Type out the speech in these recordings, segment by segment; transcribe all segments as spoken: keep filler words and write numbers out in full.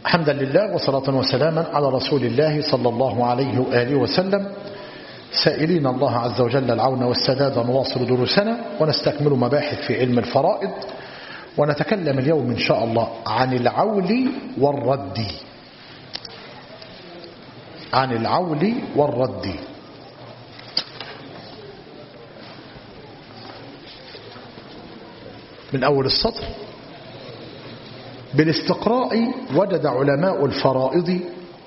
حمدا لله وصلاة وسلاما على رسول الله صلى الله عليه وآله وسلم، سائلين الله عز وجل العون والسداد، نواصل دروسنا ونستكمل مباحث في علم الفرائض، ونتكلم اليوم إن شاء الله عن العول والرد. عن العول والرد. من أول السطر: بالاستقراء وجد علماء الفرائض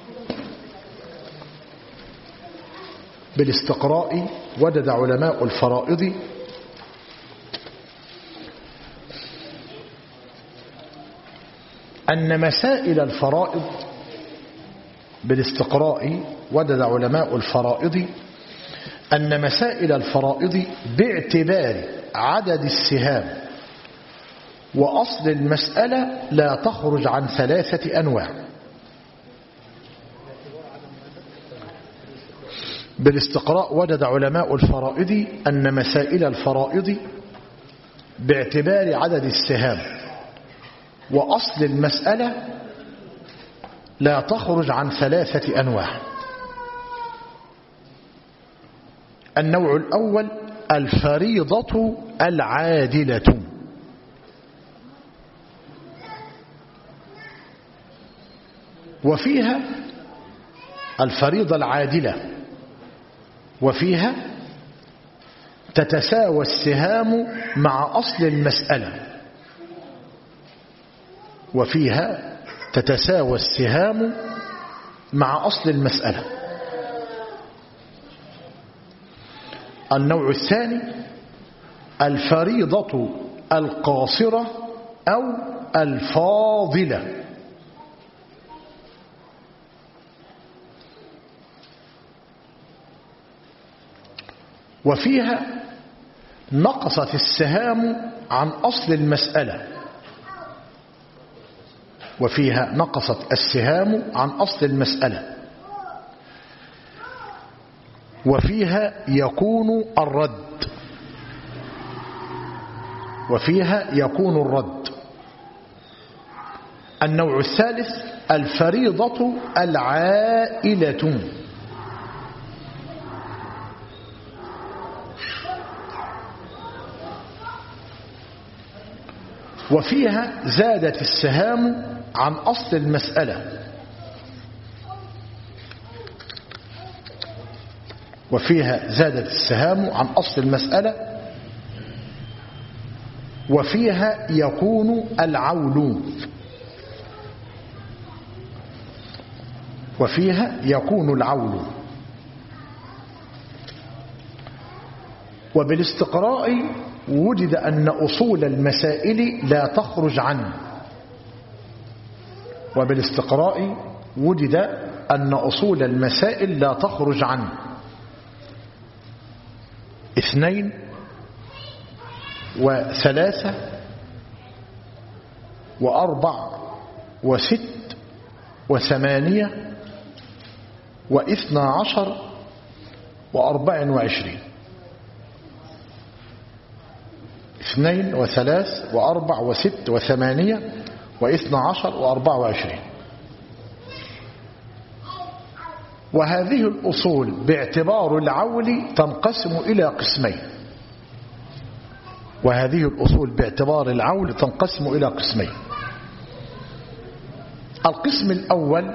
بالاستقراء وجد علماء الفرائض أن مسائل الفرائض بالاستقراء وجد علماء الفرائض أن مسائل الفرائض باعتبار عدد السهام وأصل المسألة لا تخرج عن ثلاثة أنواع. بالاستقراء وجد علماء الفرائض أن مسائل الفرائض باعتبار عدد السهام وأصل المسألة لا تخرج عن ثلاثة أنواع. النوع الأول: الفريضة العادلة، وفيها الفريضة العادلة وفيها تتساوى السهام مع أصل المسألة وفيها تتساوى السهام مع أصل المسألة. النوع الثاني: الفريضة القاصرة أو الفاضلة، وفيها نقصت السهام عن أصل المسألة وفيها نقصت السهام عن أصل المسألة وفيها يكون الرد وفيها يكون الرد. النوع الثالث: الفريضة العائلة، وفيها زادت السهام عن أصل المسألة وفيها زادت السهام عن أصل المسألة وفيها يكون العول وفيها يكون العول. وبالاستقراء وجد أن أصول المسائل لا تخرج عنه وبالاستقراء وجد أن أصول المسائل لا تخرج عنه اثنين وثلاثة وأربع وست وثمانية واثنى عشر وأربع وعشرين. اثنين وثلاث وأربع وست وثمانية واثنى عشر وأربع وعشرين. وهذه الأصول باعتبار العول تنقسم إلى قسمين وهذه الأصول باعتبار العول تنقسم إلى قسمين. القسم الأول: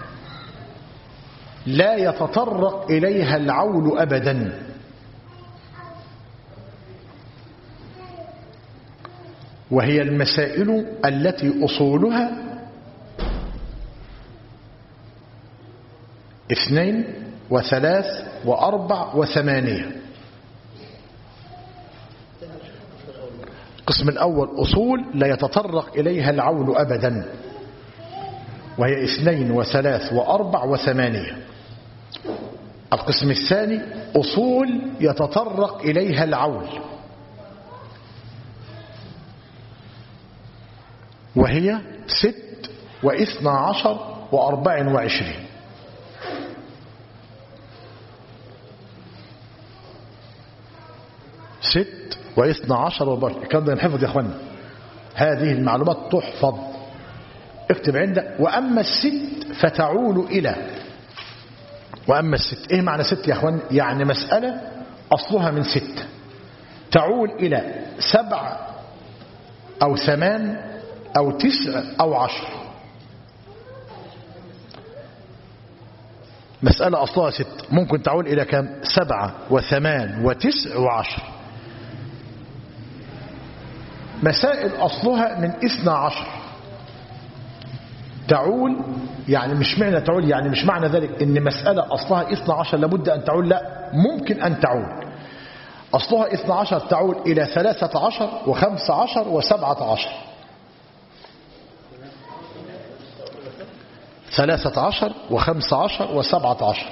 لا يتطرق إليها العول أبدا، وهي المسائل التي أصولها اثنين وثلاث وأربع وثمانية. القسم الأول أصول لا يتطرق إليها العول أبدا، وهي اثنين وثلاث وأربع وثمانية. القسم الثاني أصول يتطرق إليها العول، وهي ست واثنى عشر وأربع وعشرين. ست واثنى عشر وأربع وعشرين. الكلام ده ينحفظ يا أخوانا، هذه المعلومات تحفظ اكتب عندك وأما الست فتعول إلى. وأما الست إيه معنى ست يا أخوان؟ يعني مسألة أصلها من ست تعول إلى سبع أو ثمان أو تسع أو عشر. مسألة أصلها ست ممكن تعول إلى كم؟ سبعة وثمان وتسع وعشر. مسائل أصلها من اثنى عشر تعول، يعني مش معنى تعول يعني مش معنى ذلك إن مسألة أصلها اثنى عشر لابد أن تعول، لا، ممكن أن تعول. أصلها اثنى عشر تعول إلى ثلاثة عشر وخمسة عشر وسبعة عشر. ثلاثة عشر وخمسة عشر وسبعة عشر.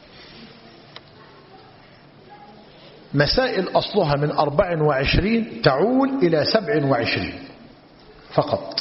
مسائل أصلها من أربع وعشرين تعول إلى سبع وعشرين فقط.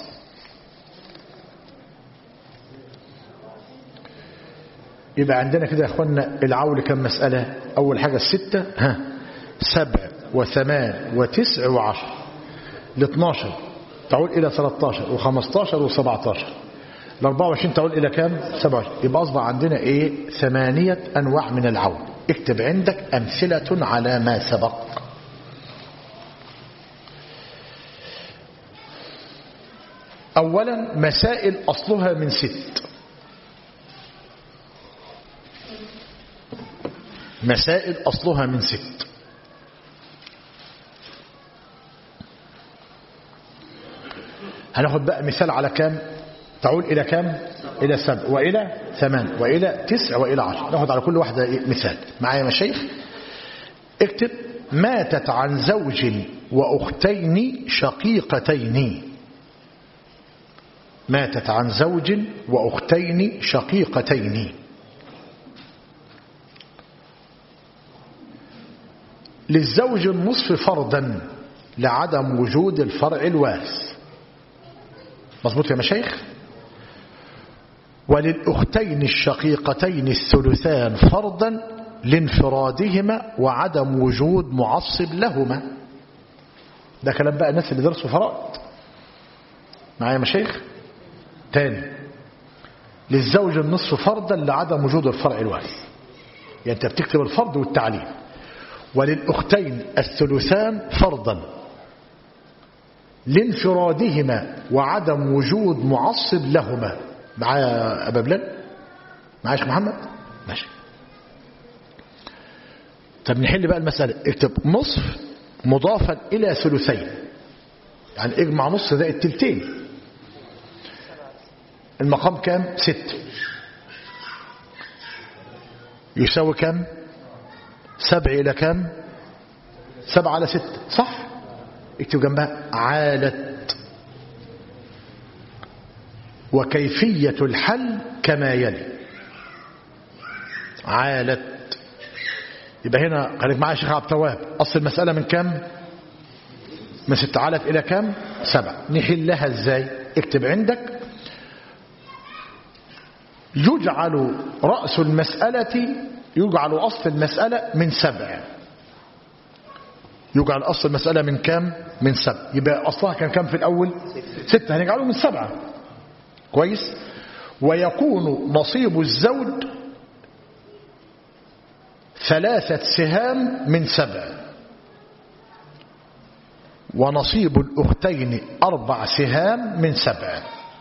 يبقى عندنا كده يا أخوانا العول كم مسألة؟ أول حاجة الستة، ها سبع وثمان وتسع وعشر. الاثناشر تعول إلى ثلاثة عشر وخمسة عشر وسبعة عشر. الأربعة وعشرين تعول إلى كام؟ سبعة وعشرين. يبقى أصبح عندنا إيه؟ ثمانية أنواع من العول. اكتب عندك أمثلة على ما سبق. أولا مسائل أصلها من ست. مسائل أصلها من ست. هناخد بقى مثال على كام؟ تعول إلى كام؟ إلى سبع وإلى ثمان وإلى تسع وإلى عشر. ناخد على كل واحدة مثال. معايا يا مشايخ؟ اكتب ماتت عن زوج وأختين شقيقتين. ماتت عن زوج وأختين شقيقتين. للزوج النصف فرضا لعدم وجود الفرع الوارث. مظبوط يا مشايخ؟ وللأختين الشقيقتين الثلثان فرضا لانفرادهما وعدم وجود معصب لهما. ده كلام بقى الناس اللي درسوا فرائض. معايا يا مشايخ؟ تاني، للزوج النصف فرضا لعدم وجود الفرع الوارث، يعني انت بتكتب الفرض والتعليم. وللأختين الثلثان فرضا لانفرادهما وعدم وجود معصب لهما. معايا أبا بلال؟ معايا شيخ محمد؟ ماشي. طب نحل بقى المسألة. اكتب نصف مضافا إلى ثلثين، يعني اجمع نص زائد تلتين. المقام كام؟ ست. يساوي كام؟ سبع إلى كام؟ سبعة على ست، صح؟ اكتب جنبها عالت. وكيفية الحل كما يلي. عالت. يبقى هنا خليك معايا يا شيخ عبد التواب، أصل المسألة من كام؟ من ست. عالت إلى كام؟ سبع. نحلها ازاي؟ اكتب عندك يجعل رأس المسألة، يجعل أصل المسألة من سبع. يجعل أصل المسألة من كام؟ من سبع. يبقى أصلها كان كام في الأول؟ ستة، هنجعله من سبعة. كويس. ويكون نصيب الزوج ثلاثة سهام من سبع، ونصيب الأختين أربع سهام من سبع.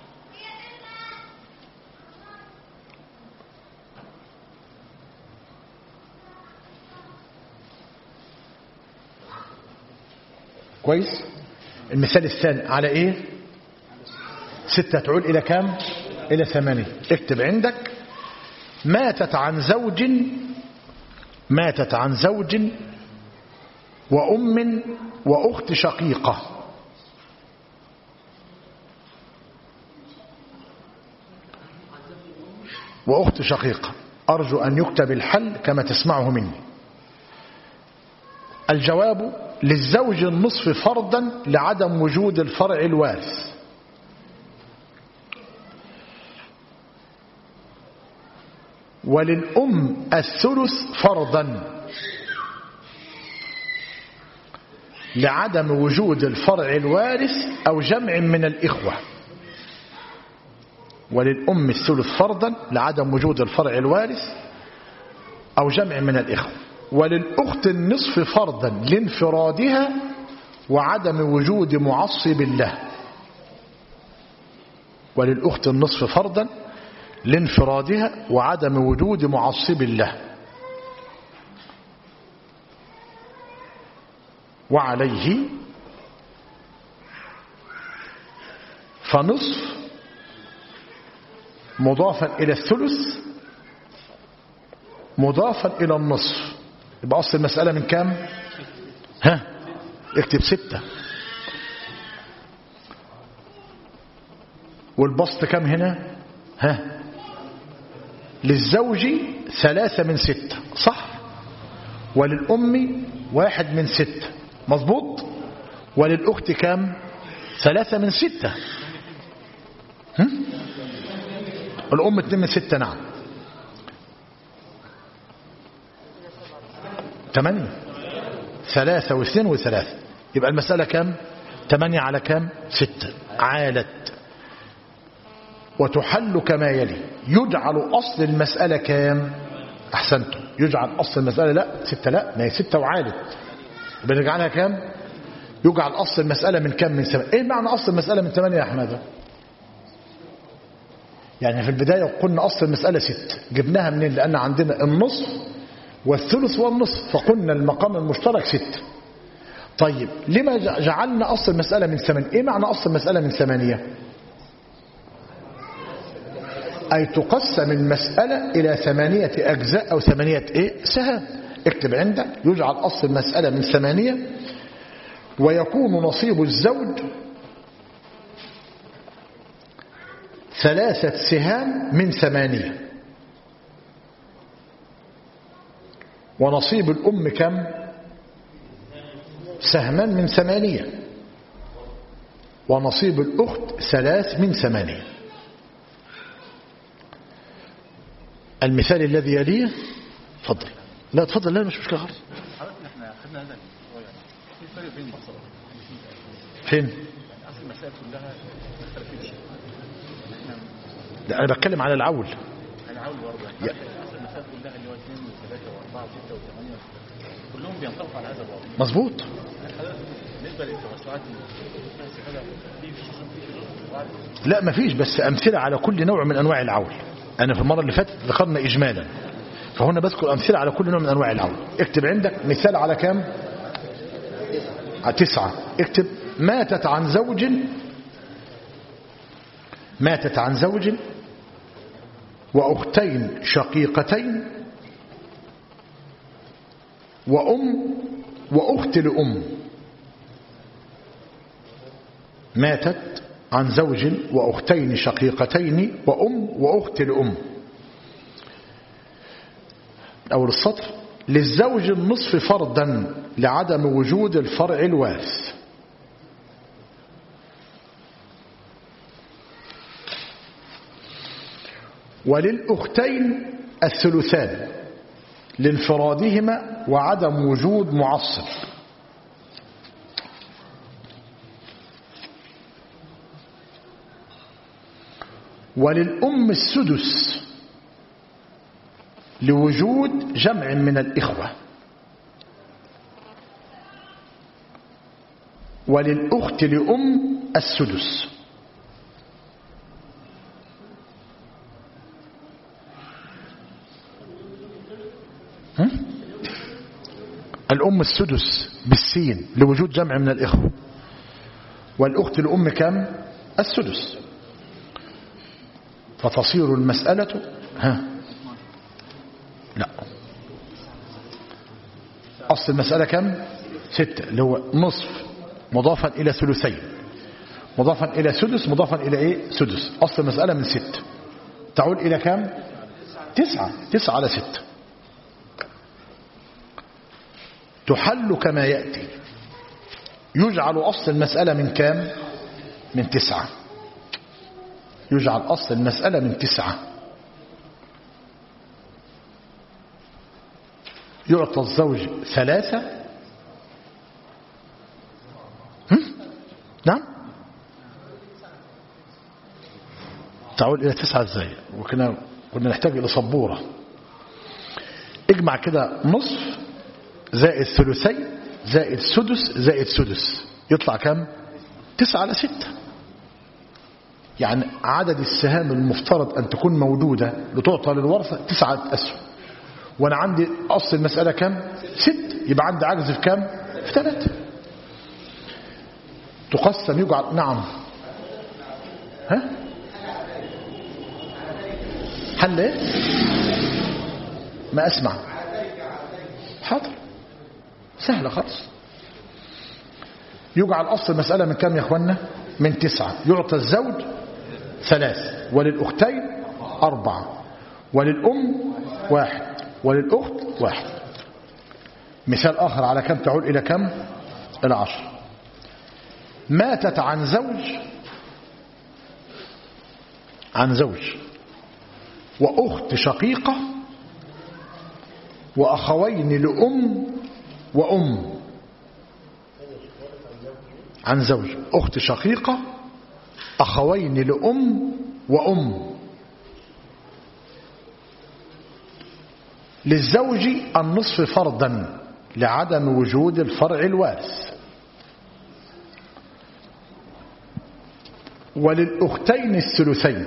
كويس. المثال الثاني على ايه؟ ستة تعود الى كام؟ الى ثمانية. اكتب عندك ماتت عن زوج ماتت عن زوج وأم وأخت شقيقة. وأخت شقيقة. أرجو أن يكتب الحل كما تسمعه مني. الجواب للزوج النصف فرضا لعدم وجود الفرع الوارث. وللأم الثلث فرضا لعدم وجود الفرع الوارث أو جمع من الإخوة. وللأم الثلث فرضا لعدم وجود الفرع الوارث أو جمع من الإخوة. وللأخت النصف فرضا لانفرادها وعدم وجود معصب له. وللأخت النصف فرضا لانفرادها وعدم وجود معصب له. وعليه فنصف مضافا إلى الثلث مضافا إلى النصف. يبقى أصل المسألة من كام؟ ها اكتب ستة. والبسط كام هنا؟ ها للزوج ثلاثة من ستة صح؟ وللأم واحد من ستة مظبوط؟ وللأخت كام؟ ثلاثة من ستة. هم؟ الأم اتنين من ستة. نعم تمانية. ثلاثة واثنين وثلاثة. يبقى المسألة كام؟ تمانية على كام؟ ستة. عالت. وتحل كما يلي. يجعل أصل المسألة كام؟ أحسنتم. يجعل أصل المسألة لا ستة لا ما هي ستة وعالت. بنرجعلها كام؟ يجعل أصل المسألة من كام؟ من ثمانية. إيه معنى أصل المسألة من ثمانية يا أحمد؟ يعني في البداية قلنا أصل المسألة ست. جبناها منين؟ لأن عندنا النصف والثلث والنصف فقلنا المقام المشترك ست. طيب لما جعلنا أصل المسألة من ثمانية؟ إيه معنى أصل المسألة من ثمانية؟ أي تقسم المسألة إلى ثمانية أجزاء أو ثمانية إيه؟ سهام. اكتب عندك يجعل أصل المسألة من ثمانية ويكون نصيب الزوج ثلاثة سهام من ثمانية. ونصيب الأم كم؟ سهمان من ثمانية. ونصيب الأخت ثلاث من ثمانية. المثال الذي يليه. تفضل. لا تفضل. لا مش مشكلة خالص. فين؟ لا أنا بتكلم على العول. العول برضه يعني اصل المسائل كلها اللي هو اثنين وثلاثة وأربعة وستة وثمانية كلهم بينطبقوا على هذا الوضع. مظبوط. بالنسبة للتوسعات لا مفيش بس أمثلة على كل نوع من أنواع العول. أنا في المرة اللي فاتت ذكرنا إجمالا فهنا بذكر أمثلة على كل نوع من أنواع العول. اكتب عندك مثال على كام؟ على تسعة. اكتب ماتت عن زوج ماتت عن زوج وأختين شقيقتين وأم وأخت لأم. ماتت عن زوج وأختين شقيقتين وأم وأخت لأم. أول السطر. للزوج النصف فرضا لعدم وجود الفرع الوارث. وللأختين الثلثان لانفرادهما وعدم وجود معصب. وللأم السدس لوجود جمع من الإخوة. وللأخت لأم السدس. الأم السدس بالسين لوجود جمع من الإخوة. والأخت الأم كم؟ السدس. فتصير المسألة ها لا أصل المسألة كم؟ ستة اللي هو نصف مضافا إلى ثلثين مضافا إلى سدس مضافا إلى إيه؟ سدس. أصل المسألة من ستة تعود إلى كم؟ تسعة. تسعة على ستة. تحل كما يأتي. يجعل أصل المسألة من كام؟ من تسعة. يجعل أصل المسألة من تسعة. يعطى الزوج ثلاثة. هم؟ نعم تعود إلى تسعة ازاي؟ وكنا كنا نحتاج إلى سبورة. اجمع كده نصف زائد ثلثين زائد سدس زائد سدس يطلع كم؟ تسعة على ستة. يعني عدد السهام المفترض أن تكون موجودة لتعطى للورثة تسعة أسهم، وأنا عندي أصل المسألة كم؟ ست. يبقى عندي عجز في كم؟ في ثلاثة. تقسم يقعد. نعم. ها؟ حل ايه؟ ما أسمع. حاضر، سهلة خالص. يجعل أصل المسألة من كم يا أخوانا؟ من تسعة. يعطى الزوج ثلاث، وللأختين أربعة، وللأم واحد، وللأخت واحد. مثال آخر على كم تعود إلى كم؟ إلى عشر. ماتت عن زوج عن زوج وأخت شقيقة وأخوين لأم وأم. عن زوج، أخت شقيقة، أخوين لأم وأم. للزوج النصف فرضا لعدم وجود الفرع الوارث، وللأختين الثلثين.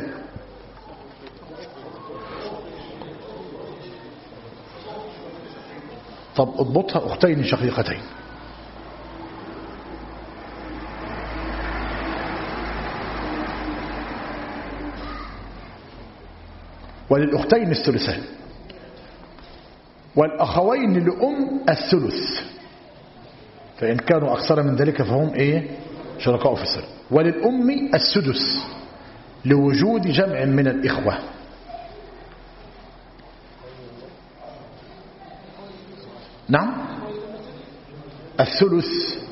طب اضبطها، أختين شقيقتين. وللأختين الثلثان، والأخوين لأم الثلث، فإن كانوا أكثر من ذلك فهم إيه؟ شركاء في الثلث. وللأم السدس لوجود جمع من الإخوة. نعم، الثلث.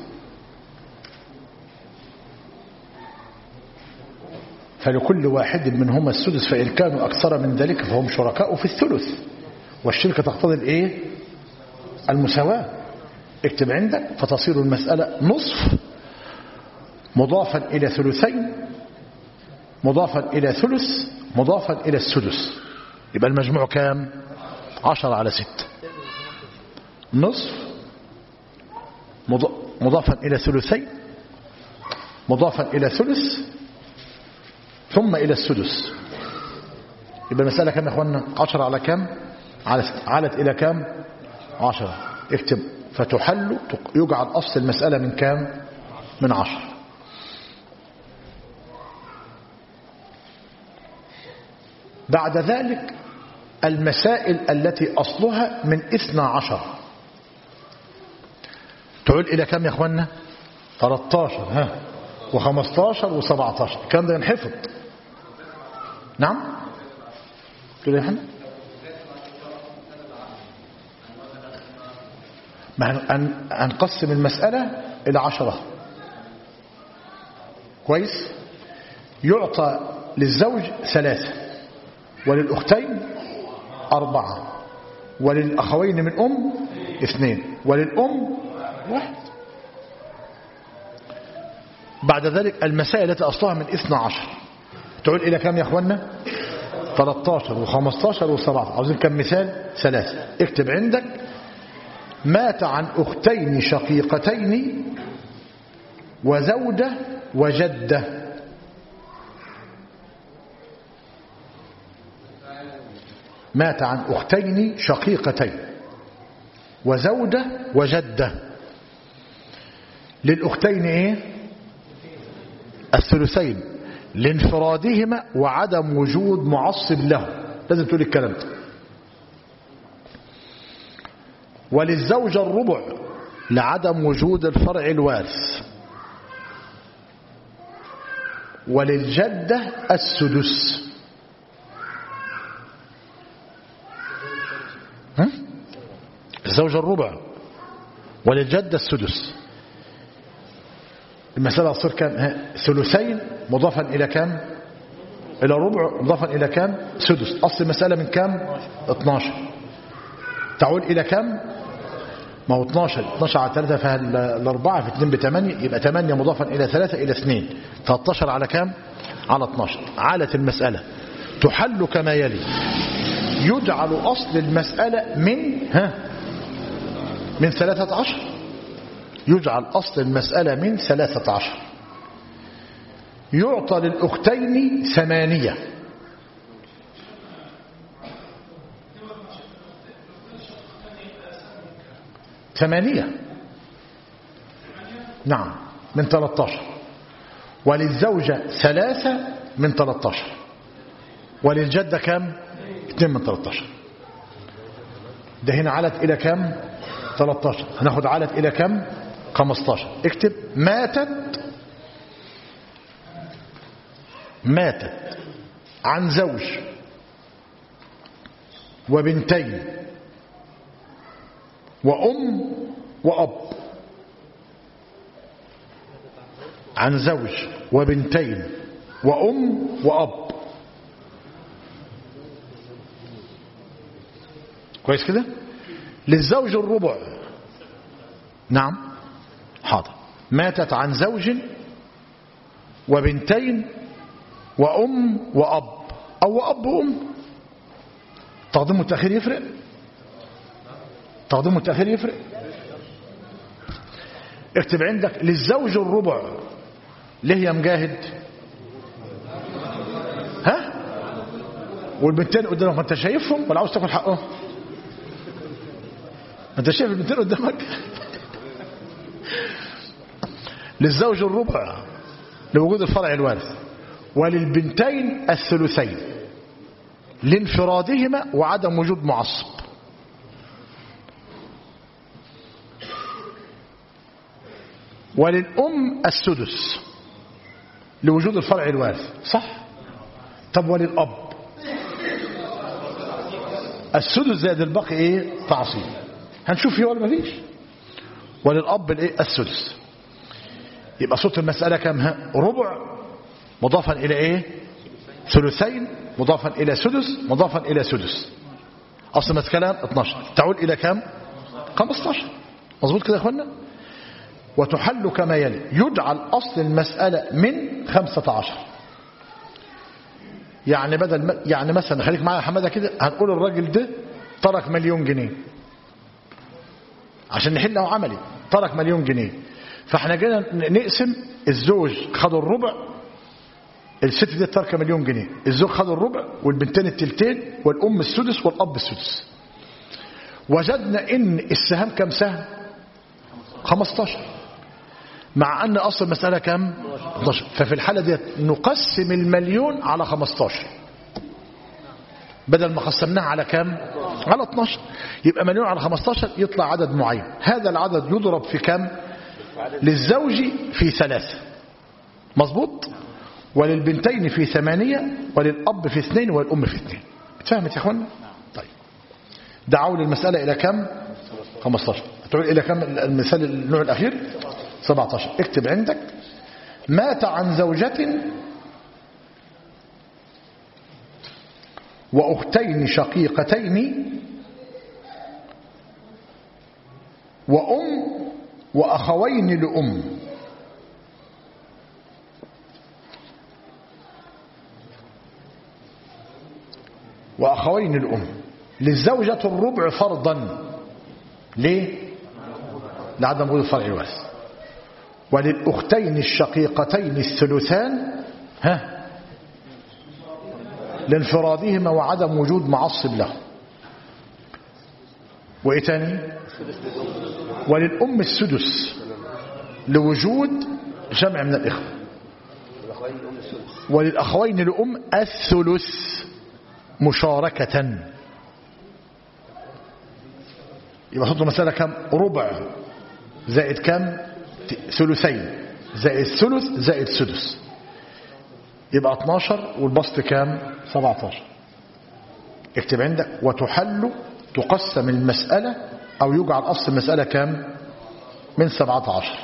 فلكل واحد منهما السدس، فإن كانوا أكثر من ذلك فهم شركاء في الثلث، والشركة تقتضي الإيه؟ المساواة. اكتب عندك. فتصير المسألة نصف مضافا إلى ثلثين مضافا إلى ثلث مضافا إلى السدس. يبقى المجموع كام؟ عشرة على ستة. نصف مضافا إلى ثلثين مضافا إلى ثلث ثم إلى السدس. يبقى المسألة كم يا أخوانا؟ عشرة على كم؟ علت إلى كم؟ عشرة. اكتب. فتحل يجعل أصل المسألة من كم؟ من عشر. بعد ذلك المسائل التي أصلها من اثنى عشر تعود إلى كم يا أخوانا؟ ثلاثة عشر ها و15 و17. الكلام ده ينحفظ. نعم تقول يا حنا؟ ما هنقسم المسألة إلى عشرة. كويس. يعطى للزوج ثلاثة، وللأختين أربعة، وللأخوين من أم اثنين، وللأم واحد. بعد ذلك المسائل التي أصلها من اثنى عشر تعود إلى كم يا أخوانا؟ ثلاثة عشر وخمسة عشر و17. عاوزين كم مثال؟ ثلاثة. اكتب عندك. مات عن أختين شقيقتين وزوجة وجدة. مات عن أختين شقيقتين وزوجة وجدة. للأختين إيه؟ الثلثين لانفرادهما وعدم وجود معصب له. لازم تقول الكلام ده. وللزوجة الربع لعدم وجود الفرع الوارث. وللجدة السدس. الزوجة الربع وللجدة السدس. المسألة تصير كم؟ ثلثين مضافا إلى كم؟ إلى ربع مضافا إلى كم؟ سدس. أصل المسألة من كم؟ اثناشر. تعود إلى كم؟ ما هو اثناشر اثناشر على ثلاثة فالأربعة في اثنين بثمانية، يبقى ثمانية مضافا إلى ثلاثة إلى اثنين. ثلاثة عشر على كم؟ على اثناشر. عالة المسألة تحل كما يلي: يجعل أصل المسألة من ها من ثلاثة عشر. يجعل أصل المسألة من ثلاثة عشر. يعطى للأختين ثمانية. ثمانية نعم من ثلاثة عشر. وللزوجة ثلاثة من ثلاثة عشر. وللجدة كم؟ اثنين من ثلاثة عشر. ده هنا علت إلى كم؟ ثلاثة عشر. هناخد علت إلى كم؟ خمسة عشر. اكتب: ماتت ماتت عن زوج وبنتين وأم وأب. عن زوج وبنتين وأم وأب. كويس كده؟ للزوج الربع. نعم حاضر. ماتت عن زوج وبنتين وأم وأب أو أب وأم. تقديم والتأخير يفرق؟ تقديم والتأخير يفرق؟ اكتب عندك: للزوج الربع. ليه يا مجاهد؟ ها؟ والبنتين قدامك ما انت شايفهم ولا عاوز تاكل حقهم؟ ما انت شايف البنتين قدامك؟ للزوج الربع لوجود الفرع الوارث. وللبنتين الثلثين لانفرادهما وعدم وجود معصب. وللأم السدس لوجود الفرع الوارث. صح؟ طب وللأب السدس زائد الباقي ايه؟ تعصيب. هنشوف فيه ولا مفيش. وللأب الايه؟ السدس. يبقى صوت المسألة كم؟ ها؟ ربع مضافا إلى إيه؟ ثلثين مضافا إلى سدس مضافا إلى سدس. أصل مسألة اثناشر تعود إلى كم؟ خمسة عشر. مظبوط كده يا أخوانا؟ وتحل كما يلي: يجعل أصل المسألة من خمسة عشر. يعني بدل يعني مثلا خليك معايا يا حماده كده، هنقول الراجل ده ترك مليون جنيه عشان نحله عملي. ترك مليون جنيه، فاحنا جينا نقسم. الزوج خد الربع، الست دي ترك مليون جنيه، الزوج خد الربع والبنتين التلتين والأم السدس والأب السدس. وجدنا ان السهام كم سهم؟ خمسة عشر، مع ان اصل المسألة كم؟ اثنا عشر. ففي الحالة دي نقسم المليون على خمسة عشر بدل ما قسمناها على كم؟ على اثنا عشر. يبقى مليون على خمسة عشر يطلع عدد معين. هذا العدد يضرب في كم؟ للزوج في ثلاثة. مظبوط. وللبنتين في ثمانية وللأب في اثنين والأم في اثنين. اتفهمت يا اخوانا؟ طيب دعوا المسألة إلى كم؟ خمسة عشر. تعود إلى كم المثال النوع الأخير؟ سبعة عشر. اكتب عندك: مات عن زوجة وأختين شقيقتين وأم وأخوين لأم. وأخوين لأم. للزوجة الربع فرضا. ليه؟ لعدم وجود الفرع الوارث. وللأختين الشقيقتين الثلثان ها لانفرادهما وعدم وجود معصب له. وإيه تاني؟ وللأم السدس لوجود جمع من الإخوة. وللأخوين لأم الثلث مشاركة. يبقى صوت المسألة كم؟ ربع زائد كم؟ ثلثين زائد ثلث زائد سدس، يبقى اثنا عشر. والبسط كام؟ سبعة عشر. اكتب عندك: وتحل تقسم المسألة أو يجعل أصل المسألة كام؟ من سبعة عشر.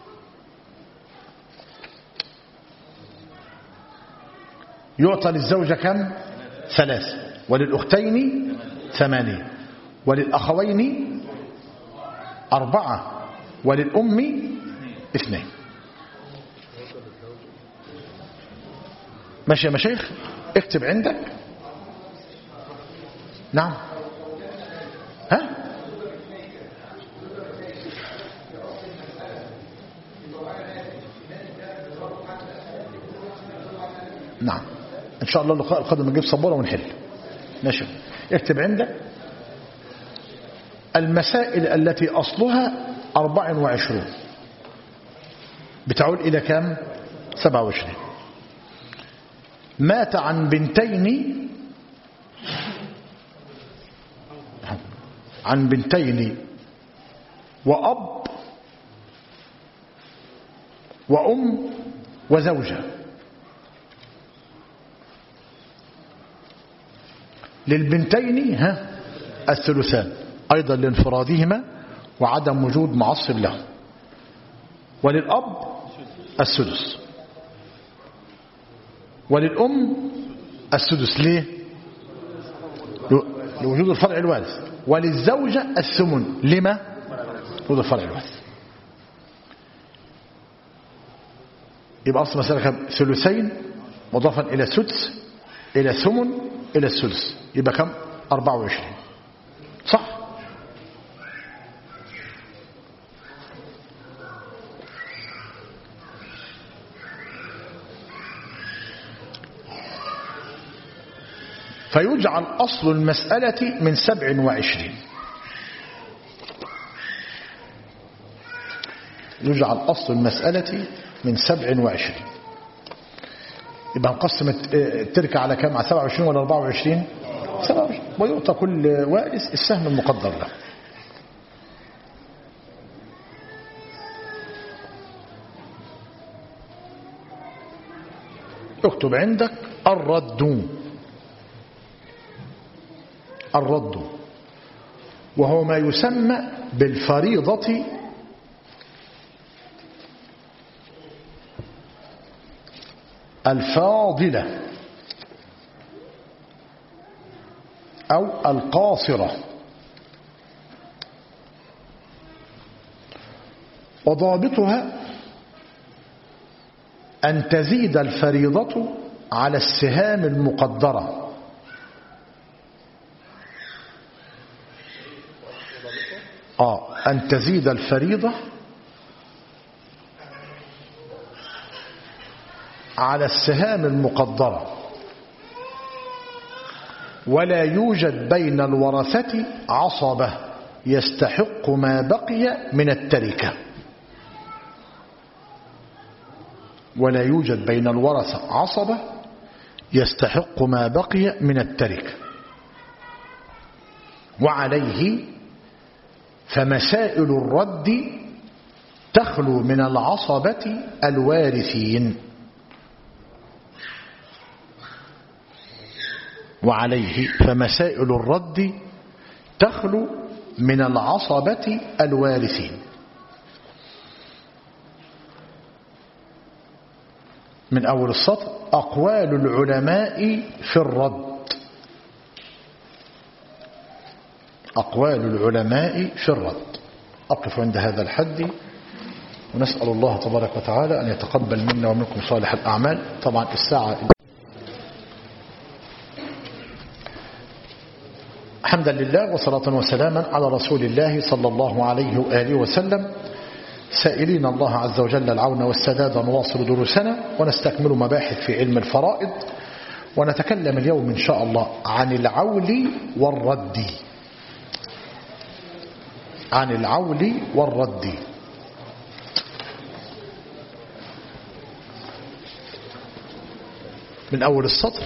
يعطى للزوجة كم؟ ثلاثة. وللأختين ثمانية. وللأخوين أربعة. وللأم اثنين. ماشي يا مشايخ؟ اكتب عندك. نعم. ها؟ نعم ان شاء الله اللقاء القادم نجيب سبوره ونحل. ماشي. اكتب عندك المسائل التي اصلها أربعة وعشرين بتعود الى كام؟ سبعة وعشرين. مات عن بنتين عن بنتين وأب وأم وزوجة. للبنتين ها الثلثان أيضا لانفرادهما وعدم وجود معصب له. وللأب السدس. وللأم السدس. ليه؟ لوجود الفرع الوارث. وللزوجة الثمن. لما؟ وجود الفرع الوارث. يبقى أصل مسألة كم؟ ثلثين مضافا إلى سدس إلى ثمن إلى السدس، يبقى كم؟ أربعة وعشرين. صح؟ فيجعل أصل المسألة من سبع وعشرين. يجعل أصل المسألة من سبع وعشرين. يبقى نقسم التركة على كم؟ على سبعة وعشرين ولا أربعة وعشرين؟ سبعة وعشرين. ويعطى كل وارث السهم المقدر له. اكتب عندك الرد. الرد وهو ما يسمى بالفريضة الفاضلة أو القاصرة. وضابطها أن تزيد الفريضة على السهام المقدرة. آه أن تزيد الفريضة على السهام المقدرة، ولا يوجد بين الورثة عصبة يستحق ما بقي من التركة. ولا يوجد بين الورثة عصبة يستحق ما بقي من التركة. وعليه فمسائل الرد تخلو من العصبة الوارثين. وعليه فمسائل الرد تخلو من العصبة الوارثين. من أول السطر: أقوال العلماء في الرد. أقوال العلماء في الرد. أقف عند هذا الحد، ونسأل الله تبارك وتعالى أن يتقبل منا ومنكم صالح الأعمال. طبعا الساعة حمدا لله وصلاة وسلاما على رسول الله صلى الله عليه وآله وسلم، سائلين الله عز وجل العون والسداد، نواصل دروسنا ونستكمل مباحث في علم الفرائض، ونتكلم اليوم إن شاء الله عن العول والرد. عن العول والرد. من أول السطر: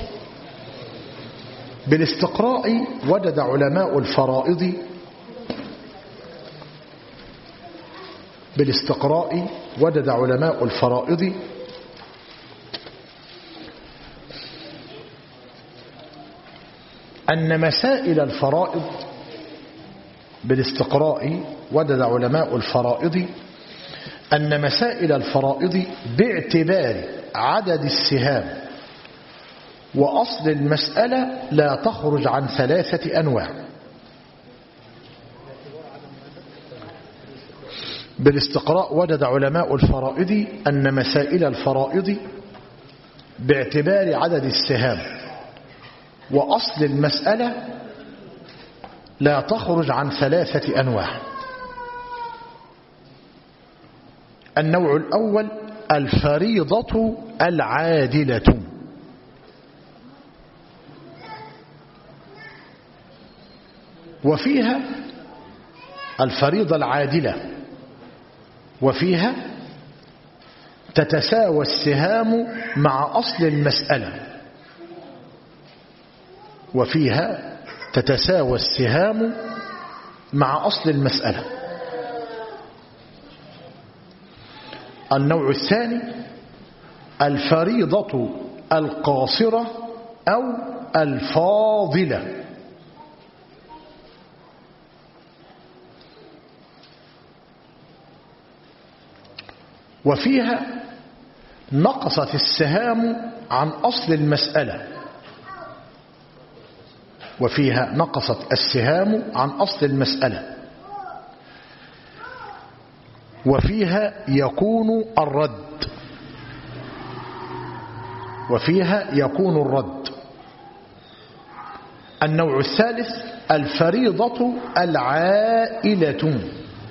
بالاستقراء وجد علماء الفرائض بالاستقراء وجد علماء الفرائض أن مسائل الفرائض بالاستقراء وجد علماء الفرائض أن مسائل الفرائض باعتبار عدد السهام وأصل المسألة لا تخرج عن ثلاثة أنواع. بالاستقراء وجد علماء الفرائض أن مسائل الفرائض باعتبار عدد السهام، وأصل المسألة لا تخرج عن ثلاثة أنواع. النوع الأول الفريضة العادلة، وفيها الفريضة العادلة وفيها تتساوى السهام مع أصل المسألة، وفيها تتساوى السهام مع أصل المسألة. النوع الثاني الفريضة القاصرة أو الفاضلة، وفيها نقصت السهام عن أصل المسألة، وفيها نقصت السهام عن أصل المسألة، وفيها يكون الرد، وفيها يكون الرد. النوع الثالث الفريضة العائلة،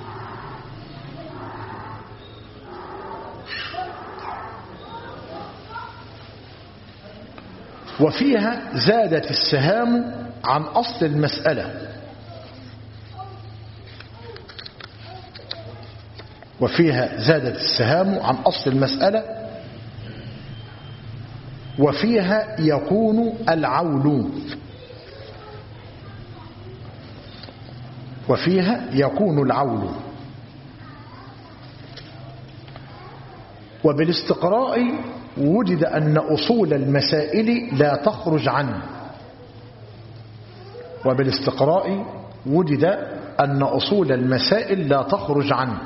وفيها زادت السهام عن أصل المسألة، وفيها زادت السهام عن أصل المسألة، وفيها يكون العول، وفيها يكون العول. وبالاستقراء وجد أن أصول المسائل لا تخرج عنه، وبالاستقراء وجد أن أصول المسائل لا تخرج عنه.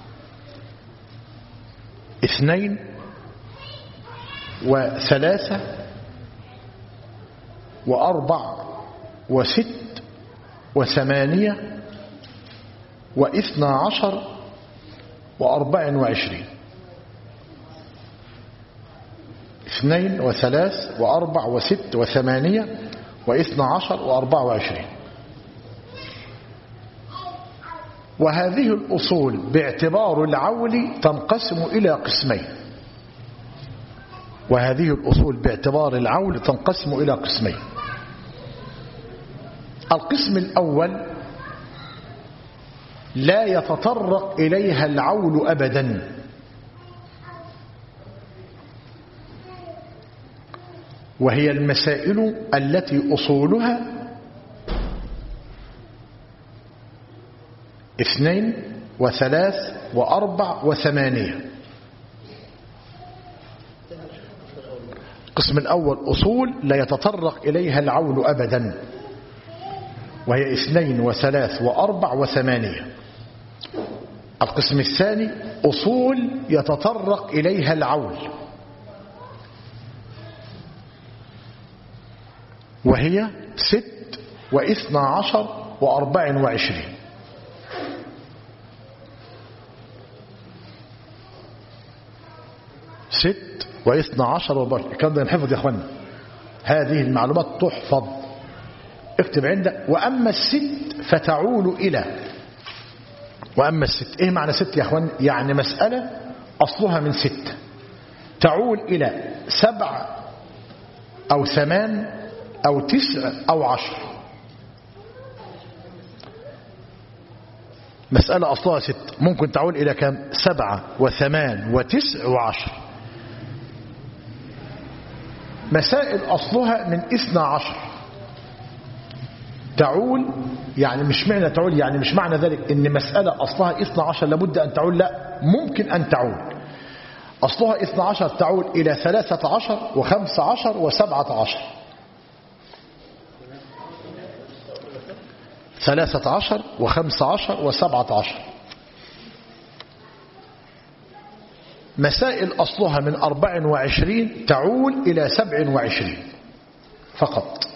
اثنين وثلاثة وأربع وست وثمانية واثنى عشر وأربع وعشرين. اثنين وثلاث وأربع وست وثمانية واثنى عشر وأربع وعشرين. وهذه الأصول باعتبار العول تنقسم إلى قسمين، وهذه الأصول باعتبار العول تنقسم إلى قسمين. القسم الأول لا يتطرق إليها العول أبدا، وهي المسائل التي أصولها اثنين وثلاث وأربع وثمانية. القسم الأول أصول لا يتطرق إليها العول أبدا، وهي اثنين وثلاث وأربع وثمانية. القسم الثاني أصول يتطرق إليها العول، وهي ست واثنى عشر وأربع وعشرين. ست واثنى عشر وأربع وعشرين. الكلام ده ينحفظ يا أخوانا، هذه المعلومات تحفظ، اكتب عندك. وأما الست فتعول إلى، وأما الست إيه معنى ست يا أخوان؟ يعني مسألة أصلها من ست تعول إلى سبع أو ثمان أو تسع أو عشر. مسألة أصلها ست ممكن تعول إلى كم؟ سبعة وثمان وتسع وعشر. مسائل أصلها من اثنى عشر تعول، يعني مش معنى تعول يعني مش معنى ذلك إن مسألة أصلها اثنى عشر لابد أن تعول، لا، ممكن أن تعول. أصلها اثنى عشر تعول إلى ثلاثة عشر وخمسة عشر وسبعة عشر. ثلاثة عشر وخمسة عشر وسبعة عشر. مسائل أصلها من أربع وعشرين تعول إلى سبع وعشرين فقط.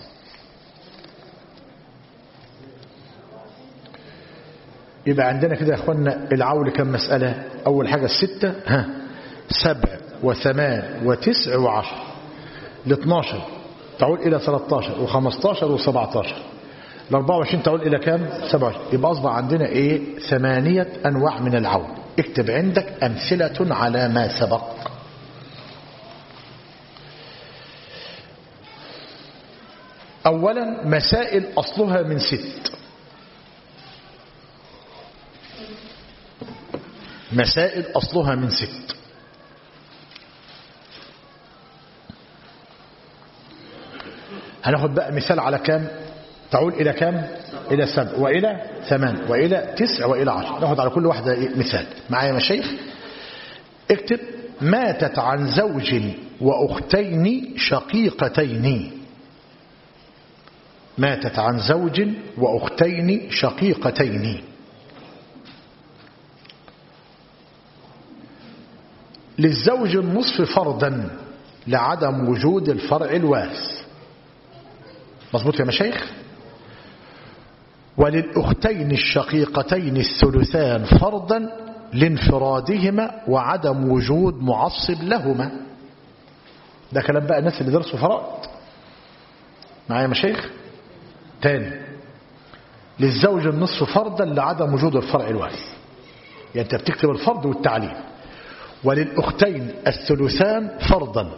يبقى عندنا كده يا أخوانا العول كم مسألة؟ أول حاجة الستة، ها، سبع وثمان وتسع وعشر. ال اثناشر تعود إلى ثلاثة عشر و15 و17. ال أربعة وعشرين تعود إلى كام؟ سبعة وعشرين. يبقى أصبح عندنا إيه؟ ثمانية أنواع من العود. اكتب عندك أمثلة على ما سبق. أولا مسائل أصلها من ست. مسائل أصلها من ست. هناخد بقى مثال على كام؟ تعود إلى كام؟ إلى سبع وإلى ثمان وإلى تسع وإلى عشر. ناخد على كل واحدة مثال. معايا مشايخ؟ اكتب ماتت عن زوج وأختين شقيقتين. ماتت عن زوج وأختين شقيقتين. للزوج النصف فرضا لعدم وجود الفرع الوارث. مظبوط يا مشايخ؟ وللأختين الشقيقتين الثلثان فرضا لانفرادهما وعدم وجود معصب لهما. ده كلام بقى الناس اللي درسوا فرائض. معايا يا مشايخ؟ تاني، للزوج النصف فرضا لعدم وجود الفرع الوارث. يعني انت بتكتب الفرض والتعليم. وللأختين الثلثان فرضا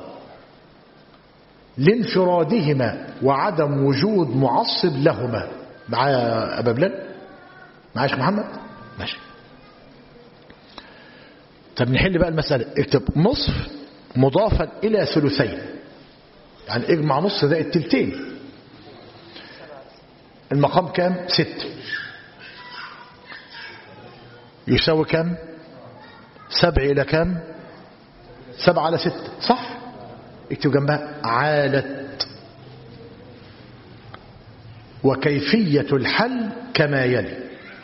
لانفرادهما وعدم وجود معصب لهما. معايا أبا بلال؟ معايا شيخ محمد؟ ماشي. طب نحل بقى المسألة. اكتب نصف مضافا إلى ثلثين. يعني اجمع نص ده التلتين. المقام كام؟ ست. يساوي كام؟ سبع إلى كام؟ سبعة على ست. صح؟ اكتب جنبها عالت. وكيفية الحل كما يلي.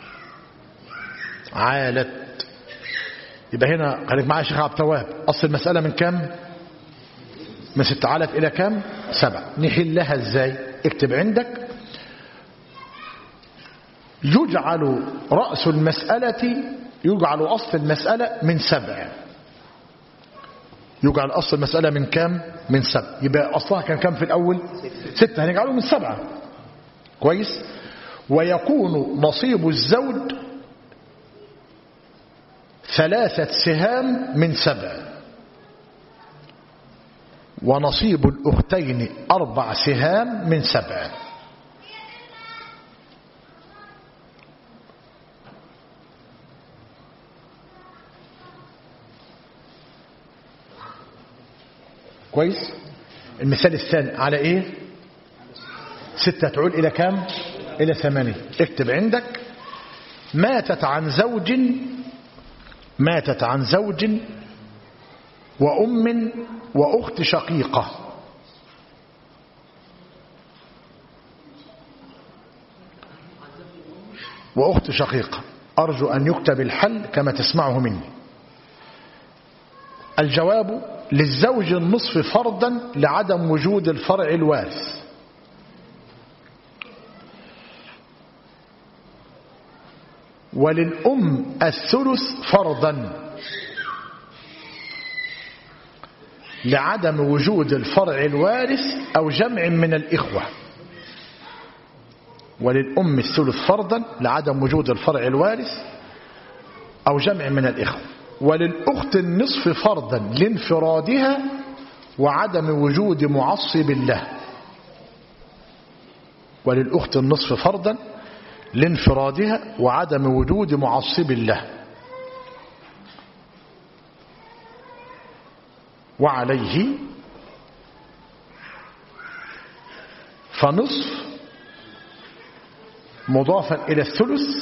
عالت. يبقى هنا خليك معايا يا شيخ عبد التواب. أصل المسألة من كام؟ من ست. عالت إلى كام؟ سبع. نحلها ازاي؟ اكتب عندك يجعل رأس المسألة يجعل أصل المسألة من سبع. يجعل أصل المسألة من كام؟ من سبع. يبقى أصلها كان كام في الأول؟ ستة. هنجعله من سبعة. كويس. ويكون نصيب الزوج ثلاثة سهام من سبع. ونصيب الأختين أربع سهام من سبع. كويس. المثال الثاني على ايه؟ ستة تعود الى كام؟ الى ثمانية. اكتب عندك ماتت عن زوج ماتت عن زوج وام واخت شقيقة. واخت شقيقة. ارجو ان يكتب الحل كما تسمعه مني. الجواب للزوج النصف فرضا لعدم وجود الفرع الوارث. وللأم الثلث فرضا لعدم وجود الفرع الوارث أو جمع من الإخوة. وللأم الثلث فرضا لعدم وجود الفرع الوارث أو جمع من الإخوة. وللأخت النصف فرضا لانفرادها وعدم وجود معصب له. وللأخت النصف فرضا لانفرادها وعدم وجود معصب له. وعليه فنصف مضافا إلى الثلث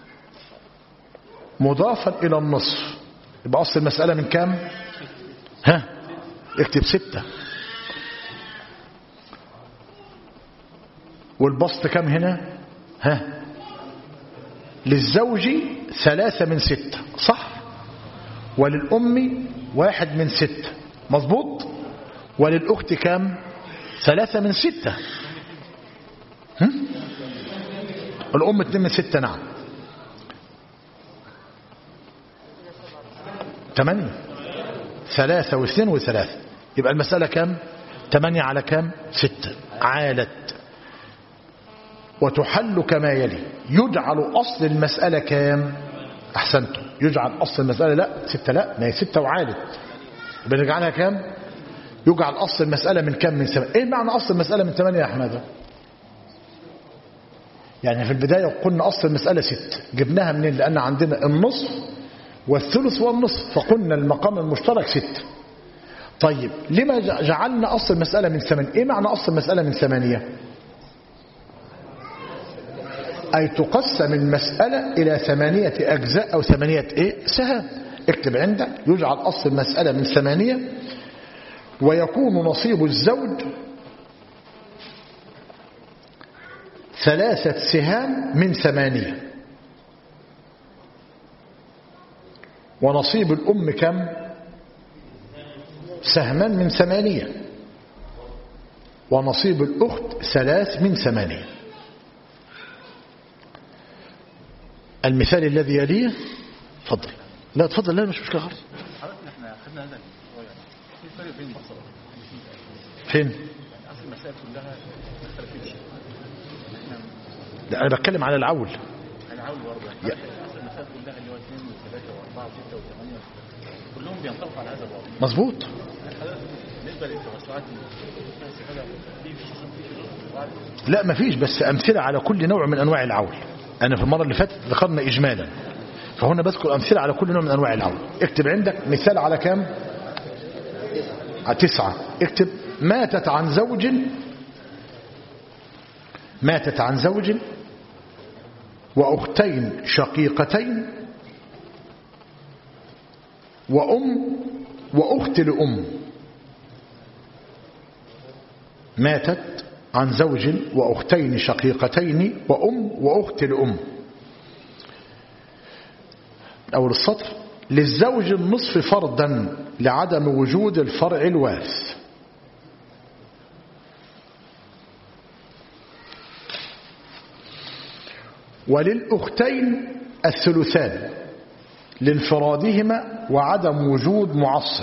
مضافا إلى النصف. يبقى أصل المسألة من كام؟ ها اكتب ستة. والبسط كام هنا؟ ها للزوج ثلاثة من ستة. صح؟ وللأم واحد من ستة. مظبوط؟ وللأخت كام؟ ثلاثة من ستة. هم؟ الأم اتنين من ستة. نعم ثمانية. ثلاثة واثنين وثلاثة. يبقى المسألة كام؟ تمانية على كام؟ ستة. عالت. وتحل كما يلي. يجعل أصل المسألة كام؟ أحسنتم. يجعل أصل المسألة لا ستة، لا ما هي ستة وعالت، بنجعلها كام؟ يجعل أصل المسألة من كام؟ من ثمانية. إيه معنى أصل المسألة من ثمانية يا أحمد؟ يعني في البداية قلنا أصل المسألة ست، جبناها منين؟ لأن عندنا النصف والثلث والنصف، فقلنا المقام المشترك ست. طيب لما جعلنا أصل المسألة من ثمانية؟ إيه معنى أصل المسألة من ثمانية؟ أي تقسم المسألة إلى ثمانية أجزاء أو ثمانية إيه؟ سهام. اكتب عندك يجعل أصل المسألة من ثمانية، ويكون نصيب الزوج ثلاثة سهام من ثمانية، ونصيب الأم كم؟ سهمان من ثمانية، ونصيب الأخت ثلاث من ثمانية. المثال الذي يليه. تفضل. لا تفضل. لا مش مشكلة خالص. احنا خدنا هذا الشويه في فرق بين المقصد فين؟ يعني اصل المسائل كلها ما اختلفتش. لا أنا بتكلم على العول. العول برضه يعني اصل المسائل كلها اللي هو اثنين وثلاثة وأربعة وستة وثمانية كلهم بينطبقوا على هذا الوضع. مظبوط. بالنسبه للتوسعات في في لا ما فيش، بس أمثلة على كل نوع من أنواع العول. أنا في المرة اللي فاتت ذكرنا إجمالا، فهنا بذكر أمثلة على كل نوع من أنواع العول. اكتب عندك مثال على كام؟ على تسعة. اكتب ماتت عن زوج ماتت عن زوج وأختين شقيقتين وأم وأخت لأم. ماتت عن زوج وأختين شقيقتين وأم وأخت لأم. أول السطر. للزوج النصف فردا لعدم وجود الفرع الوارث. وللأختين الثلثان لانفرادهما وعدم وجود معصب.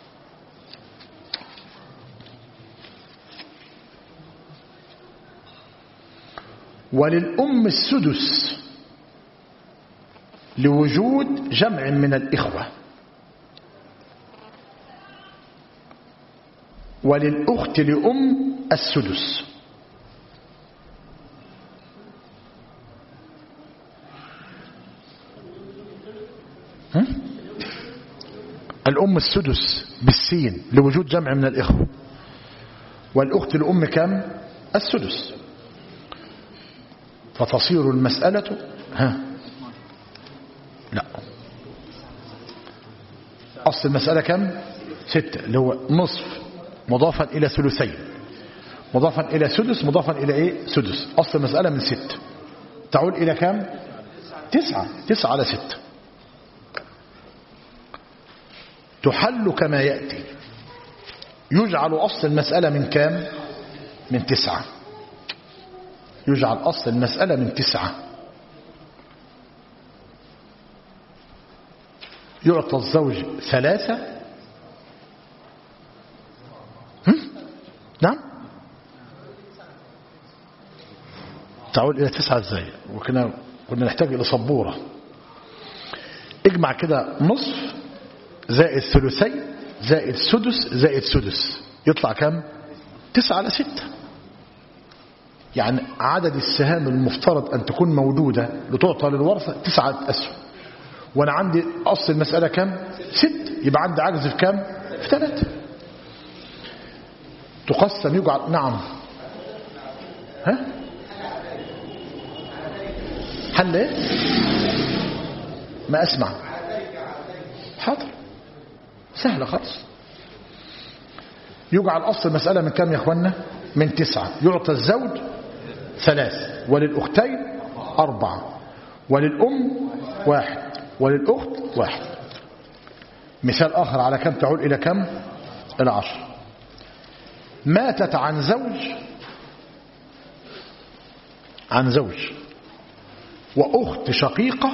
وللأم السدس لوجود جمع من الإخوة. وللأخت لأم السدس. الأم السدس بالسين لوجود جمع من الإخوة. والأخت لأم كم؟ السدس. فتصير المسألة ها لا أصل المسألة كم؟ ستة، اللي هو نصف مضافا إلى ثلثين مضافا إلى سدس مضافا إلى إيه؟ سدس. أصل المسألة من ستة تعود إلى كم؟ تسعة. تسعة على ستة. تحل كما يأتي. يجعل أصل المسألة من كم؟ من تسعة. يجعل أصل المسألة من تسعة. يعطى الزوج ثلاثة. هم؟ نعم تعود إلى تسعة ازاي؟ وكنا كنا نحتاج إلى صبورة. اجمع كده نصف زائد ثلثين زائد سدس زائد سدس يطلع كم؟ تسعة على ستة. يعني عدد السهام المفترض أن تكون موجودة لتعطى للورثة تسعة أسهم، وأنا عندي أصل المسألة كم؟ ست، يبقى عندي عجز في كم؟ في ثلاثة. تقسم يجعل. نعم ها حل ايه؟ ما أسمع. حاضر سهلة خالص. يجعل أصل المسألة من كم يا أخوانا؟ من تسعة. يعطى الزوج ثلاث، وللأختين أربعة، وللأم واحد، وللأخت واحد. مثال آخر على كم تعود إلى كم؟ إلى عشر. ماتت عن زوج عن زوج وأخت شقيقة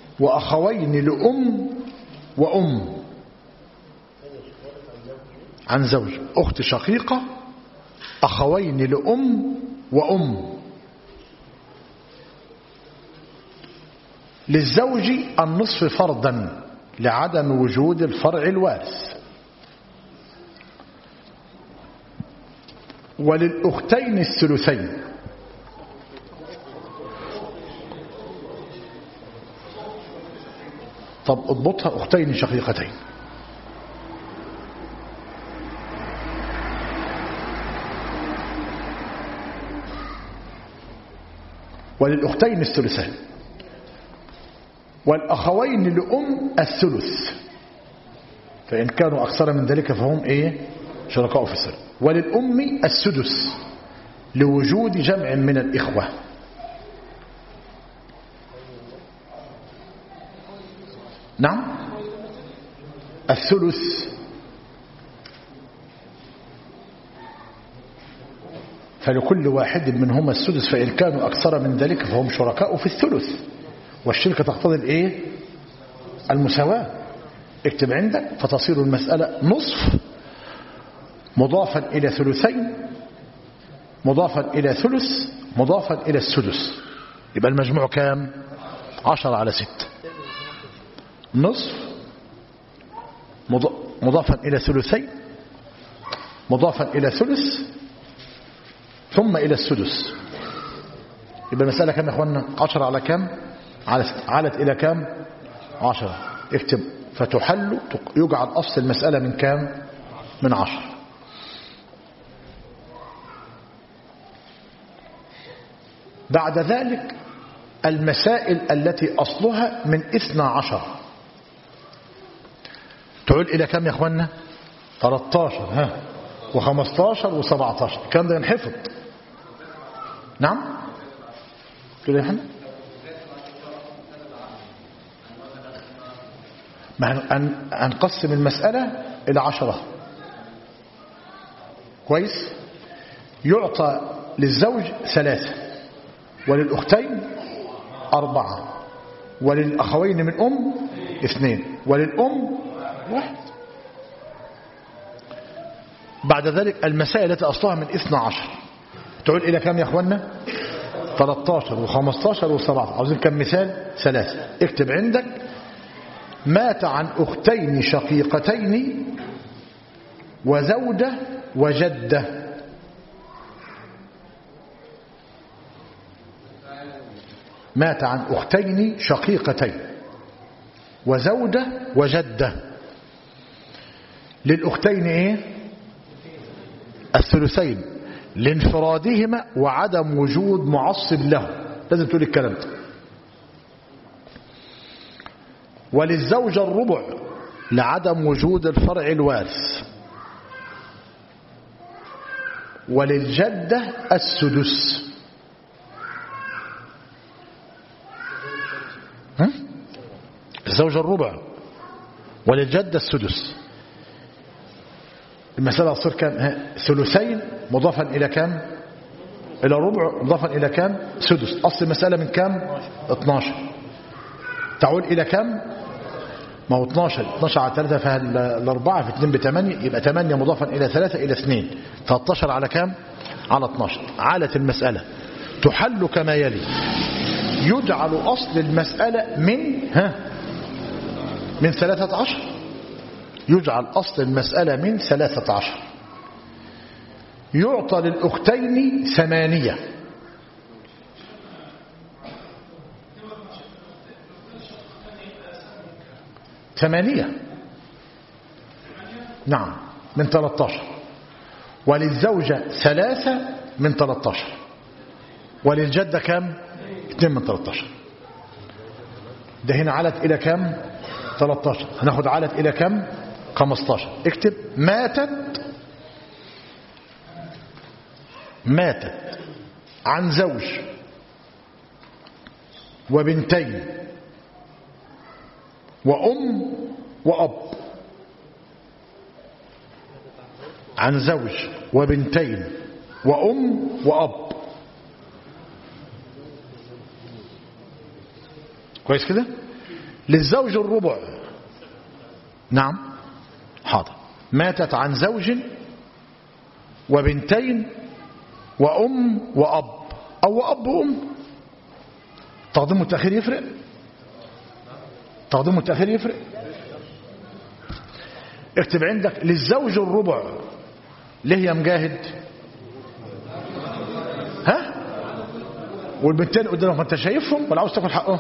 وأخوين لأم وأم. عن زوج، أخت شقيقة، أخوين لأم وأم. للزوج النصف فرضا لعدم وجود الفرع الوارث. وللأختين الثلثين. طب اضبطها، أختين شقيقتين. وللأختين الثلثان. والأخوين لأم الثلث، فإن كانوا أكثر من ذلك فهم إيه؟ شركاء في الثلث. وللأم السدس لوجود جمع من الإخوة. نعم، الثلث. فلكل واحد منهما السدس، فإن كانوا أكثر من ذلك فهم شركاء في الثلث. والشركة تقتضي الإيه؟ المساواة. اكتب عندك، فتصير المسألة نصف مضافا إلى ثلثين مضافا إلى ثلث مضافا إلى السدس. يبقى المجموع كام؟ عشرة على ستة. نصف مضافا إلى ثلثين مضافا إلى ثلث ثم إلى السدس. يبقى المسألة كام يا أخوانا؟ عشرة على كام؟ علت إلى كام؟ عشرة. اكتب، فتحل يجعل أصل المسألة من كام؟ من عشر. بعد ذلك المسائل التي أصلها من اثنى عشر تعود إلى كم يا أخوانا؟ ثلاثة عشر ها وخمستاشر وسبعتاشر. كم ده ينحفظ؟ نعم تقول يا حنا؟ ما هنقسم المسألة إلى عشرة. كويس؟ يعطى للزوج ثلاثة، وللأختين أربعة، وللأخوين من أم اثنين، وللأم واحد. بعد ذلك المسائل التي أصلها من اثنى عشر تعود إلى كم يا أخوانا؟ ثلاثة عشر وخمستاشر وسبعة. عاوزين كم مثال؟ ثلاثة. اكتب عندك، مات عن أختين شقيقتين وزوجة وجدة. مات عن أختين شقيقتين وزوجة وجدة. للأختين إيه؟ الثلثين لانفرادهما وعدم وجود معصب له. لازم تقول الكلام ده. وللزوجة الربع لعدم وجود الفرع الوارث. وللجدة السدس. الزوجة الربع وللجدة السدس. المسألة تصير كام؟ ثلثين مضافا إلى كام؟ إلى ربع مضافا إلى كام؟ سدس. أصل المسألة من كام؟ اثناشر. تعود إلى كام؟ ما هو اثناشر اثناشر على ثلاثة فالأربعة في اثنين بثمانية، يبقى ثمانية مضافا إلى ثلاثة إلى اثنين. ثلاثة عشر على كام؟ على اثناشر. عالت المسألة تحل كما يلي. يجعل أصل المسألة من ها من ثلاثة عشر. يجعل أصل المسألة من ثلاثة عشر. يعطى للأختين ثمانية. ثمانية نعم من ثلاثة عشر. وللزوجة ثلاثة من ثلاثة عشر. وللجدة كم؟ اثنين من ثلاثة عشر. ده هنا علت إلى كم؟ ثلاثة عشر. هناخد علت إلى كم؟ خمسة عشر. اكتب، ماتت ماتت عن زوج وبنتين وأم وأب. عن زوج وبنتين وأم وأب. كويس كده؟ للزوج الربع. نعم حاضر. ماتت عن زوج وبنتين وأم وأب أو وأب وأم. تقديم والتأخير يفرق؟ تقديم والتأخير يفرق؟ اكتب عندك للزوج الربع. ليه يا مجاهد؟ ها؟ والبنتين قدامك ما انت شايفهم ولا عاوز تاكل حقهم؟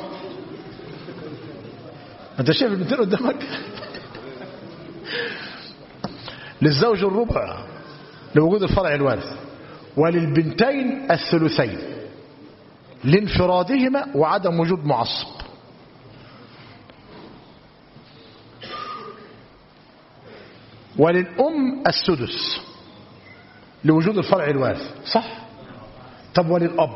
انت شايف البنتين قدامك؟ للزوج الربع لوجود الفرع الوارث، وللبنتين الثلثين لانفرادهما وعدم وجود معصب. وللأم السدس لوجود الفرع الوارث، صح؟ طب وللأب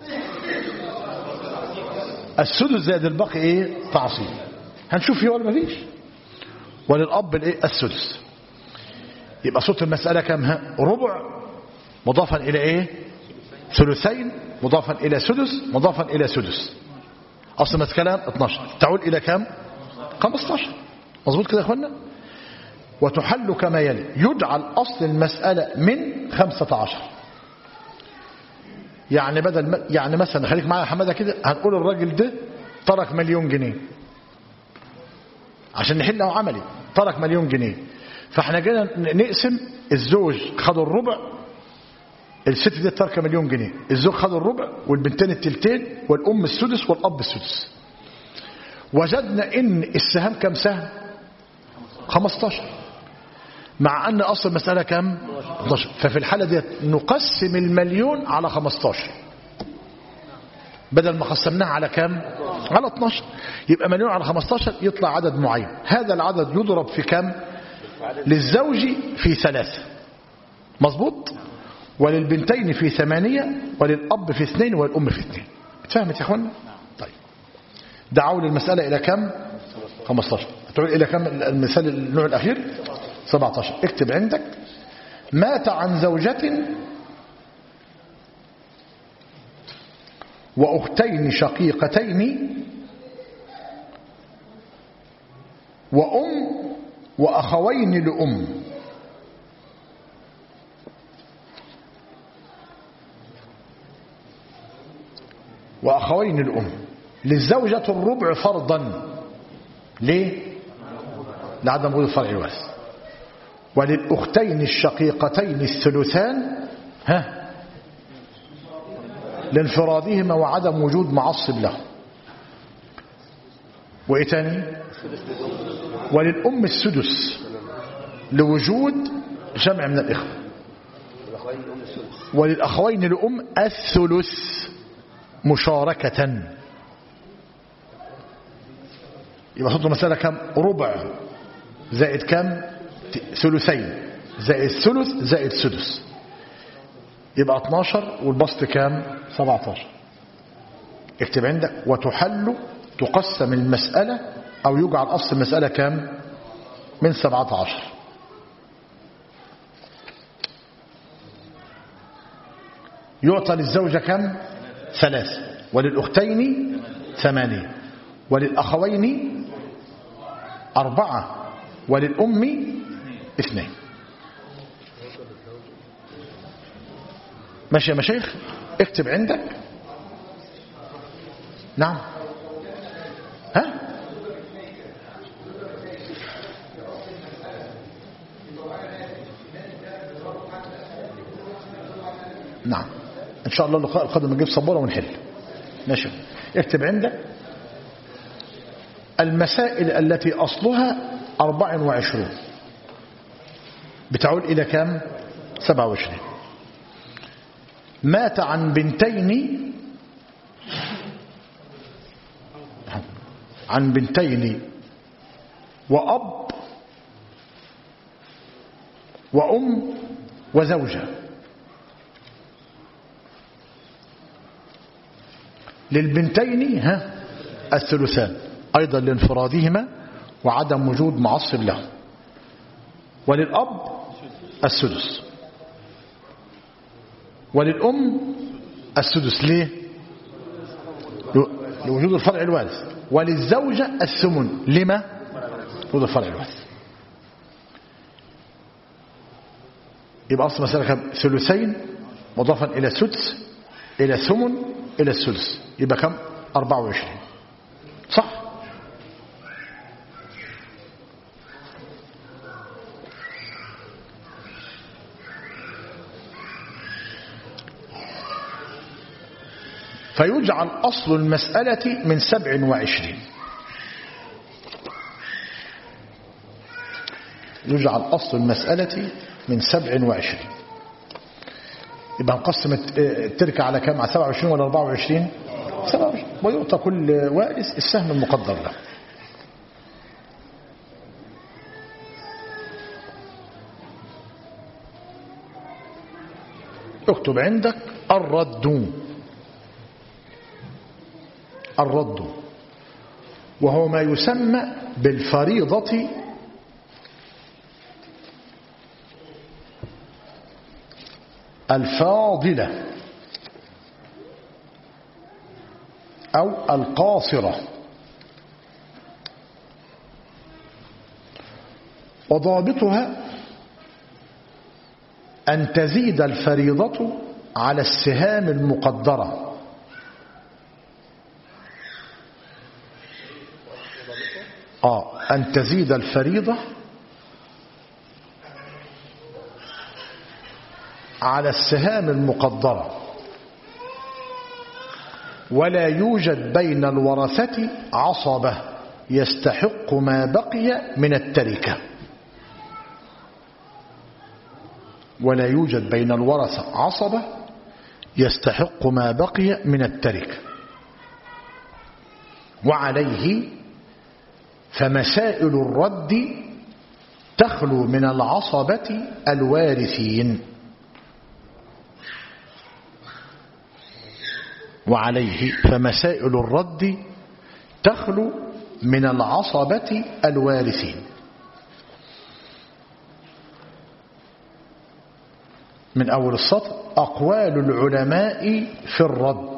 السدس زائد الباقي ايه؟ تعصيب. هنشوف فيه ولا مفيش. وللأب الايه؟ السدس. يبقى صوت المسألة كم؟ ها؟ ربع مضافا إلى إيه؟ ثلثين مضافا إلى سدس مضافا إلى سدس. أصل ما كلام اثناشر تعود إلى كم؟ خمستاشر. مظبوط كده يا أخوانا؟ وتحل كما يلي. يجعل أصل المسألة من خمسة عشر. يعني بدل يعني مثلا خليك معايا يا حمادة كده، هنقول الراجل ده ترك مليون جنيه عشان نحله عملي. ترك مليون جنيه، فاحنا جينا نقسم. الزوج خد الربع، الست دي ترك مليون جنيه، الزوج خد الربع والبنتين التلتين والأم السدس والأب السدس. وجدنا ان السهام كم سهم؟ خمستاشر، مع ان اصل المسألة كم؟ اثناشر. ففي الحالة دي نقسم المليون على خمستاشر بدل ما قسمناها على كم؟ على اثناشر. يبقى مليون على خمستاشر يطلع عدد معين. هذا العدد يضرب في كم؟ للزوج في ثلاثة، مظبوط، وللبنتين في ثمانية، وللأب في اثنين، والأم في اثنين. اتفهمت يا اخوانا؟ طيب ده عول المسألة إلى كم؟ خمستاشر. تعود إلى كم المثال النوع الأخير؟ سبعتاشر. اكتب عندك مات عن زوجة وأختين شقيقتين وأم وأخوين لأم. وأخوين لأم. للزوجة الربع فرضا. ليه؟ لعدم وجود الفرع الوارث. وللأختين الشقيقتين الثلثان ها لانفرادهما وعدم وجود معصب له. وإيه تاني؟ وللأم السدس لوجود جمع من الإخوة. وللأخوين لأم الثلث مشاركة. يبقى صوت المسألة كم؟ ربع زائد كم؟ ثلثين زائد ثلث زائد سدس، يبقى اثناشر. والبسط كم؟ سبعتاشر. اكتب عندك وتحل تقسم المسألة أو يجعل أصل المسألة كم؟ من سبعة عشر. يعطى للزوجة كم؟ ثلاثة، وللأختين ثمانية، وللأخوين أربعة، وللأم اثنين. ماشي يا مشايخ؟ اكتب عندك. نعم. ها؟ نعم ان شاء الله اللقاء القادم نجيب صبورة ونحل. ماشي. اكتب عندك المسائل التي أصلها أربع وعشرون بتعود إلى كم؟ سبعة وعشرين. مات عن بنتين عن بنتين وأب وأم وزوجة. للبنتين ها الثلثان أيضا لانفرادهما وعدم وجود معصب له. وللأب السدس. وللأم السدس. ليه؟ لوجود الفرع الوارث. وللزوجة الثمن. لما؟ وجود الفرع الوارث. يبقى أصل مسألة كم؟ ثلثين مضافا إلى سدس إلى ثمن إلى السدس، يبقى كم؟ أربعة وعشرين. صح؟ فيجعل أصل المسألة من سبع وعشرين، يجعل أصل المسألة من سبع وعشرين. يبقى نقسم التركة على كم؟ على سبعة وعشرين ولا أربعة وعشرين؟ سبعة وعشرين، ويعطى كل وارث السهم المقدر له. اكتب عندك الرد، الرد وهو ما يسمى بالفريضة الفاضلة أو القاصرة. وضابطها أن تزيد الفريضة على السهام المقدرة. آه أن تزيد الفريضة على السهام المقدرة، ولا يوجد بين الورثة عصبة يستحق ما بقي من التركة. ولا يوجد بين الورثة عصبة يستحق ما بقي من التركة. وعليه فمسائل الرد تخلو من العصبة الوارثين. وعليه فمسائل الرد تخلو من العصبة الوارثين. من أول السطر: أقوال العلماء في الرد.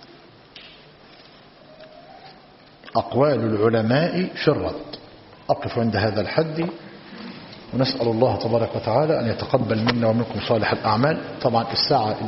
أقوال العلماء في الرد. أقف عند هذا الحد، ونسأل الله تبارك وتعالى أن يتقبل منا ومنكم صالح الأعمال. طبعا الساعة